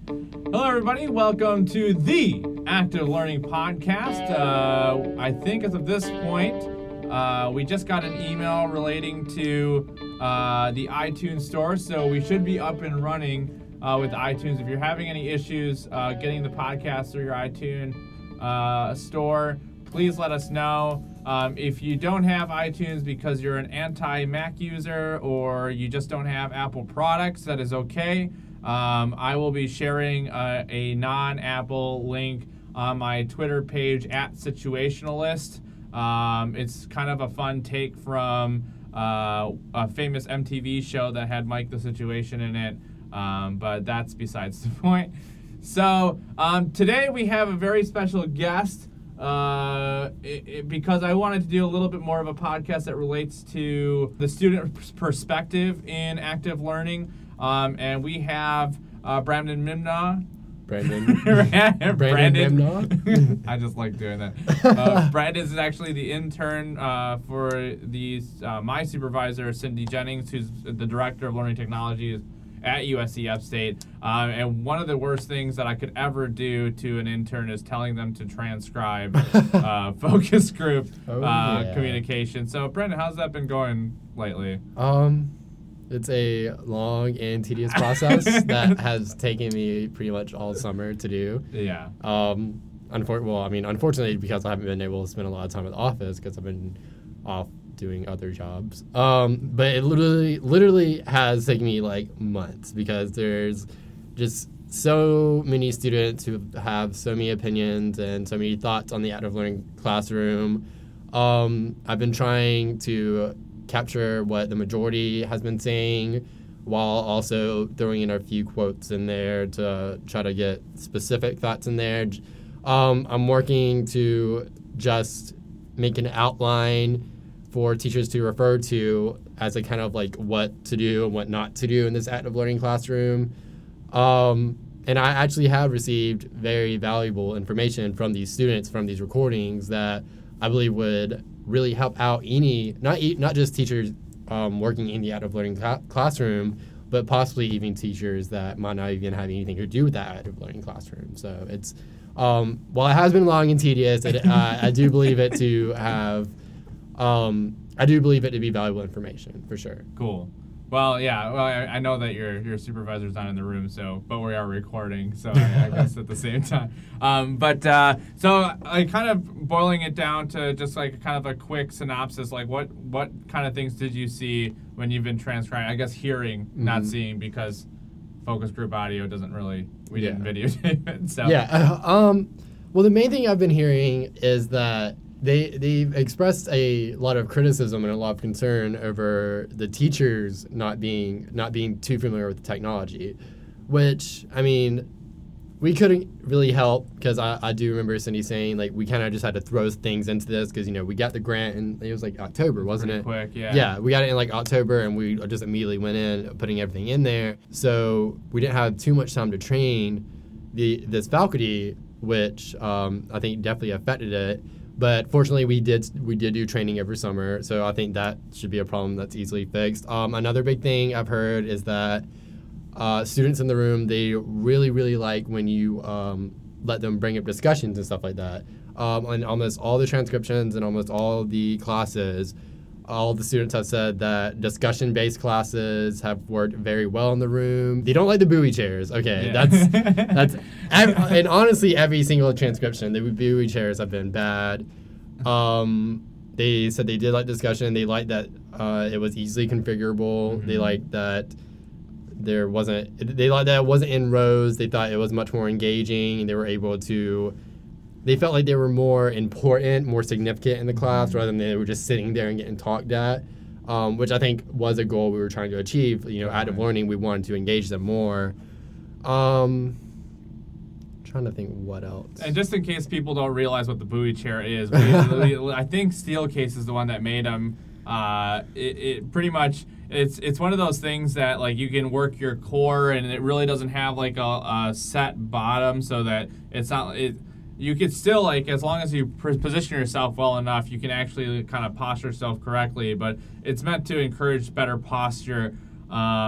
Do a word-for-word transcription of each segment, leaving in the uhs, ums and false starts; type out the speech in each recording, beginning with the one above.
Hello, everybody. Welcome to the Active Learning Podcast. Uh, I think as of this point, uh, we just got an email relating to uh, the iTunes store, so we should be up and running uh, with iTunes. If you're having any issues uh, getting the podcast through your iTunes uh, store, please let us know. Um, if you don't have iTunes because you're an anti-Mac user or you just don't have Apple products, that is okay. Um, I will be sharing uh, a non-Apple link on my Twitter page at Situationalist. Um, it's kind of a fun take from uh, a famous M T V show that had Mike the Situation in it, um, but that's besides the point. So um, today we have a very special guest. Uh, it, it, because I wanted to do a little bit more of a podcast that relates to the student perspective in active learning. Um, and we have uh, Brandon Mimnaugh. Brandon. Brandon, Brandon Mimnaugh. I just like doing that. Uh, Brandon is actually the intern uh, for these. Uh, my supervisor, Cindy Jennings, who's the director of learning technologies at U S C Upstate. Um, and one of the worst things that I could ever do to an intern is telling them to transcribe uh, focus group oh, uh, yeah. communication. So, Brandon, how's that been going lately? Um, it's a long and tedious process that has taken me pretty much all summer to do. Yeah. Um, unfor- well, I mean, unfortunately, because I haven't been able to spend a lot of time at the office because I've been off doing other jobs. Um, but it literally, literally has taken me like months because there's just so many students who have so many opinions and so many thoughts on the active learning classroom. Um, I've been trying to capture what the majority has been saying while also throwing in a few quotes in there to try to get specific thoughts in there. Um, I'm working to just make an outline for teachers to refer to as a kind of like what to do and what not to do in this active learning classroom. Um, and I actually have received very valuable information from these students from these recordings that I believe would really help out any, not not just teachers um, working in the active learning cl- classroom, but possibly even teachers that might not even have anything to do with that active learning classroom. So it's, um, while it has been long and tedious, it, uh, I do believe it to have Um, I do believe it to be valuable information for sure. Cool. Well, yeah. Well, I, I know that your your supervisor's not in the room, so but we are recording, so I, I guess at the same time. Um, but uh, so, like, kind of boiling it down to just like kind of a quick synopsis. Like, what what kind of things did you see when you've been transcribing? I guess hearing, mm-hmm. not seeing, because focus group audio doesn't really. We yeah. didn't videotape it. So yeah. Uh, um. Well, the main thing I've been hearing is that They they've expressed a lot of criticism and a lot of concern over the teachers not being not being too familiar with the technology, which I mean, we couldn't really help because I, I do remember Cindy saying like we kind of just had to throw things into this because you know we got the grant and it was like October, wasn't Pretty it? Quick, yeah. Yeah, we got it in like October and we just immediately went in putting everything in there, so we didn't have too much time to train the this faculty, which um, I think definitely affected it. But fortunately, we did we did do training every summer, so I think that should be a problem that's easily fixed. Um, another big thing I've heard is that uh, students in the room, they really, really like when you um, let them bring up discussions and stuff like that. Um, and almost all the transcriptions and almost all the classes, all the students have said that discussion-based classes have worked very well in the room. They don't like the buoy chairs. Okay, yeah. that's that's and honestly, every single transcription, the buoy chairs have been bad. Um, they said they did like discussion. They liked that uh, it was easily configurable. Mm-hmm. They liked that there wasn't. They liked that it wasn't in rows. They thought it was much more engaging, and they were able to. They felt like they were more important, more significant in the class rather than they were just sitting there and getting talked at, um, which I think was a goal we were trying to achieve. You know, active learning, we wanted to engage them more. Um, trying to think what else. And just in case people don't realize what the buoy chair is, we, we, I think Steelcase is the one that made them. Uh, it, it pretty much it's it's one of those things that like you can work your core and it really doesn't have like a, a set bottom so that it's not it. You could still, like, as long as you position yourself well enough, you can actually kind of posture yourself correctly. But it's meant to encourage better posture um,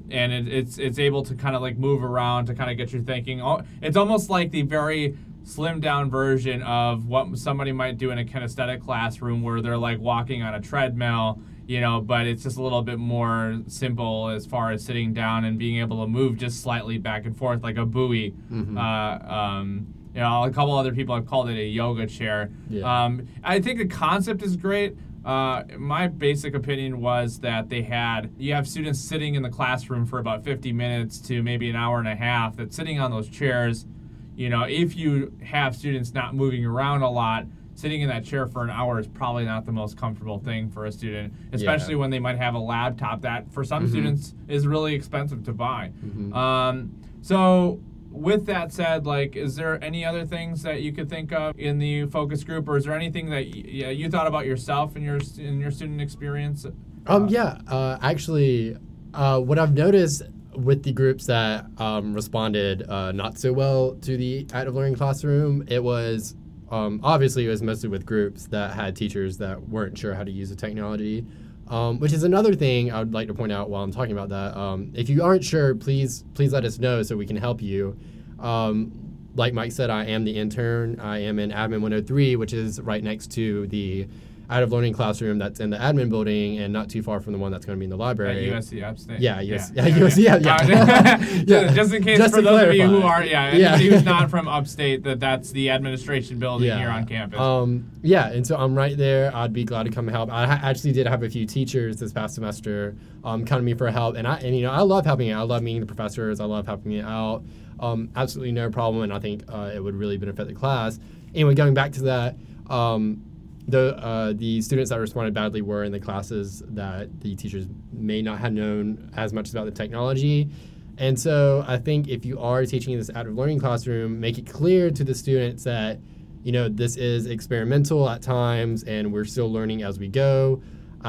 and it, it's it's able to kind of like move around to kind of get your thinking. It's almost like the very slimmed down version of what somebody might do in a kinesthetic classroom where they're like walking on a treadmill, you know, but it's just a little bit more simple as far as sitting down and being able to move just slightly back and forth like a buoy. Mm-hmm. Uh, um, you know, a couple other people have called it a yoga chair. Yeah. Um, I think the concept is great. Uh, my basic opinion was that they had, you have students sitting in the classroom for about fifty minutes to maybe an hour and a half, that sitting on those chairs, you know, if you have students not moving around a lot, sitting in that chair for an hour is probably not the most comfortable thing for a student, especially yeah. when they might have a laptop that for some mm-hmm. students is really expensive to buy. Mm-hmm. Um, so with that said, like, is there any other things that you could think of in the focus group, or is there anything that y- you thought about yourself in your in your student experience? Um, uh, yeah, uh, actually, uh, what I've noticed with the groups that um, responded uh, not so well to the active learning classroom, it was um, obviously it was mostly with groups that had teachers that weren't sure how to use the technology, um, which is another thing I would like to point out while I'm talking about that. Um, if you aren't sure, please please let us know so we can help you. Um, like Mike said, I am the intern. I am in Admin one oh three, which is right next to the active learning classroom that's in the admin building and not too far from the one that's going to be in the library. At U S C Upstate. Yeah, U S C, yeah, yeah, U S C, yeah, yeah. yeah. yeah. Just in case Just for those clarify. of you who are, yeah, anybody yeah. who's not from Upstate, that that's the administration building yeah. here on campus. Um, yeah, and so I'm right there. I'd be glad to come help. I ha- actually did have a few teachers this past semester um, come to me for help, and I and you know I love helping out. I love meeting the professors. I love helping it out. Um, absolutely no problem, and I think uh, it would really benefit the class. Anyway, going back to that. Um, The uh, the students that responded badly were in the classes that the teachers may not have known as much about the technology. And so I think if you are teaching in this active learning classroom, make it clear to the students that, you know, this is experimental at times and we're still learning as we go.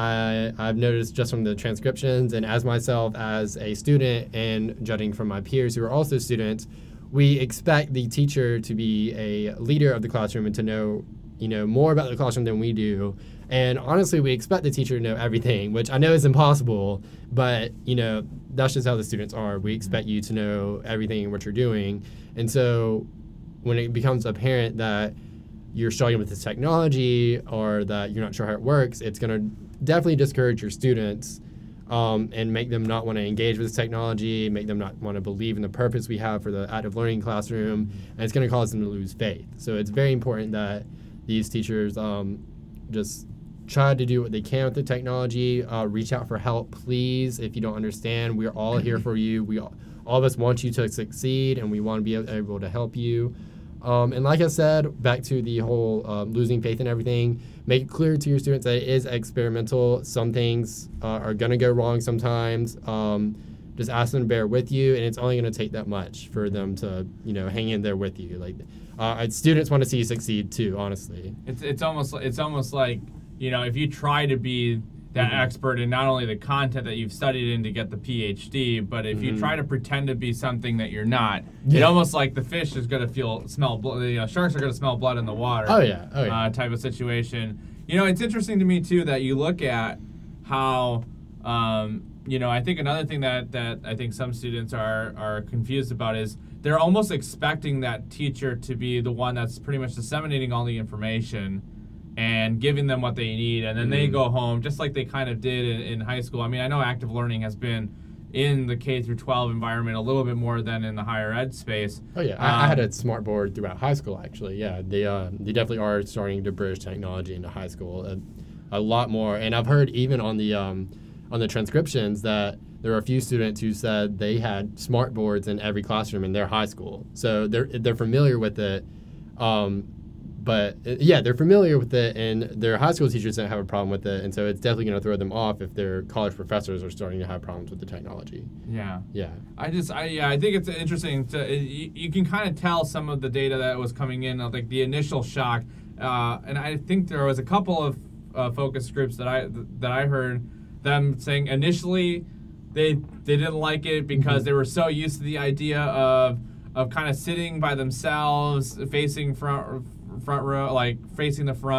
I, I've noticed just from the transcriptions and as myself as a student and judging from my peers who are also students, we expect the teacher to be a leader of the classroom and to know you know, more about the classroom than we do. And honestly, we expect the teacher to know everything, which I know is impossible, but, you know, that's just how the students are. We expect you to know everything what you're doing. And so when it becomes apparent that you're struggling with this technology or that you're not sure how it works, it's going to definitely discourage your students um, and make them not want to engage with this technology, make them not want to believe in the purpose we have for the active learning classroom, and it's going to cause them to lose faith. So it's very important that these teachers um, just try to do what they can with the technology. Uh, reach out for help, please. If you don't understand, we're all here for you. We all, all of us want you to succeed, and we want to be able to help you. Um, and like I said, back to the whole um, losing faith and everything, make it clear to your students that it is experimental. Some things uh, are going to go wrong sometimes. Um, just ask them to bear with you, and it's only going to take that much for them to, you know, hang in there with you. Like, uh, students want to see you succeed too, honestly. It's it's almost it's almost like, you know, if you try to be that mm-hmm. expert in not only the content that you've studied in to get the P H D, but if mm-hmm. you try to pretend to be something that you're not, yeah. it almost like the fish is going to feel smell blood. You know, sharks are going to smell blood in the water. Oh yeah, oh yeah. Uh, type of situation. You know, it's interesting to me too that you look at how. Um, You know, I think another thing that, that I think some students are, are confused about is they're almost expecting that teacher to be the one that's pretty much disseminating all the information and giving them what they need, and then mm-hmm. they go home just like they kind of did in, in high school. I mean, I know active learning has been in the K through twelve environment a little bit more than in the higher ed space. Oh yeah, um, I, I had a smart board throughout high school actually. Yeah, they uh, they definitely are starting to bridge technology into high school a, a lot more, and I've heard even on the um, on the transcriptions that there are a few students who said they had smart boards in every classroom in their high school. So they're they're familiar with it. Um, but uh, yeah, they're familiar with it, and their high school teachers don't have a problem with it. And so it's definitely going to throw them off if their college professors are starting to have problems with the technology. Yeah. Yeah. I just, I yeah, I think it's interesting to, you, you can kind of tell some of the data that was coming in, like the initial shock. Uh, and I think there was a couple of uh, focus groups that I that I heard them saying initially they they didn't like it because mm-hmm. they were so used to the idea of of kind of sitting by themselves, facing front front row, like facing the front,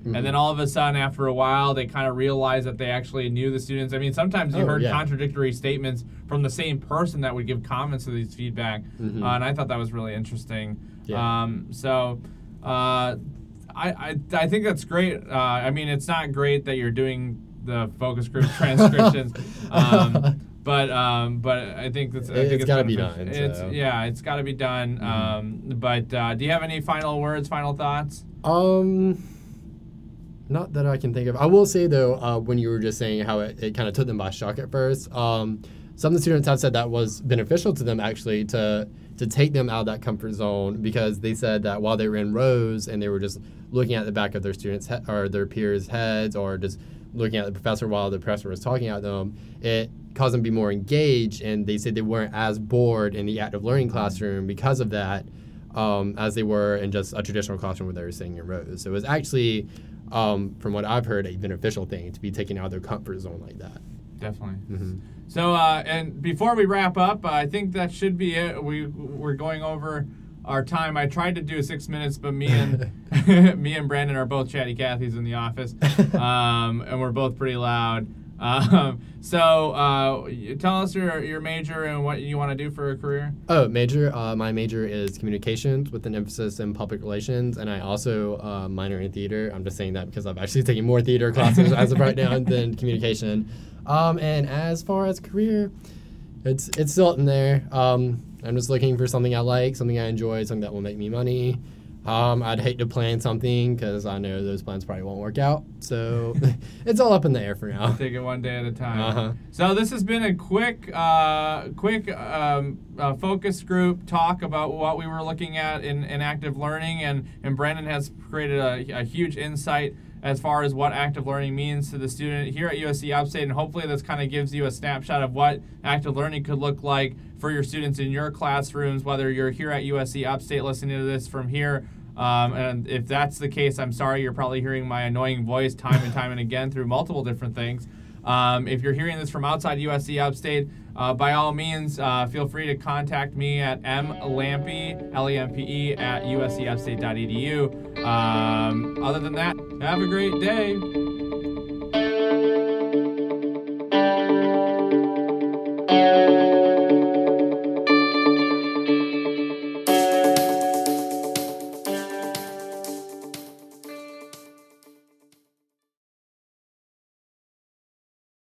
Mm-hmm. And then all of a sudden, after a while, they kind of realized that they actually knew the students. I mean, sometimes you oh, heard yeah. contradictory statements from the same person that would give comments to these feedback. Mm-hmm. Uh, and I thought that was really interesting. Yeah. Um, so uh, I, I I think that's great. Uh, I mean, it's not great that you're doing the focus group transcriptions. um, But um, but I think that's I think it's, it's got to be done. It's so. yeah, it's got to be done. Mm-hmm. Um, but uh, do you have any final words, final thoughts? Um, not that I can think of. I will say though, uh, when you were just saying how it, it kind of took them by shock at first, um, some of the students have said that was beneficial to them actually to to take them out of that comfort zone, because they said that while they were in rows and they were just looking at the back of their students' he- or their peers' heads, or just looking at the professor while the professor was talking at them, it caused them to be more engaged, and they said they weren't as bored in the active learning classroom because of that, um, as they were in just a traditional classroom where they were sitting in rows. So it was actually, um, from what I've heard, a beneficial thing to be taken out of their comfort zone like that. Definitely. Mm-hmm. So, uh, and before we wrap up, uh, I think that should be it. We we're going over our time. I tried to do six minutes, but me and me and Brandon are both chatty Cathy's in the office, um, and we're both pretty loud. Um, so, uh, tell us your your major and what you want to do for a career. Oh, major. Uh, my major is communications with an emphasis in public relations, and I also uh, minor in theater. I'm just saying that because I've actually taken more theater classes as of right now than communication. Um, and as far as career, it's it's still in there. Um, I'm just looking for something I like, something I enjoy, something that will make me money. Um, I'd hate to plan something because I know those plans probably won't work out. So it's all up in the air for now. Take it one day at a time. Uh-huh. So this has been a quick, uh, quick um, uh, focus group talk about what we were looking at in, in active learning, and, and Brandon has created a, a huge insight as far as what active learning means to the student here at U S C Upstate, and hopefully this kind of gives you a snapshot of what active learning could look like for your students in your classrooms, whether you're here at U S C Upstate listening to this from here. Um, and if that's the case, I'm sorry, you're probably hearing my annoying voice time and time and again through multiple different things. Um, if you're hearing this from outside U S C Upstate, uh, by all means, uh, feel free to contact me at mlampe, L E M P E, at U S C upstate dot E D U. Um, other than that, have a great day.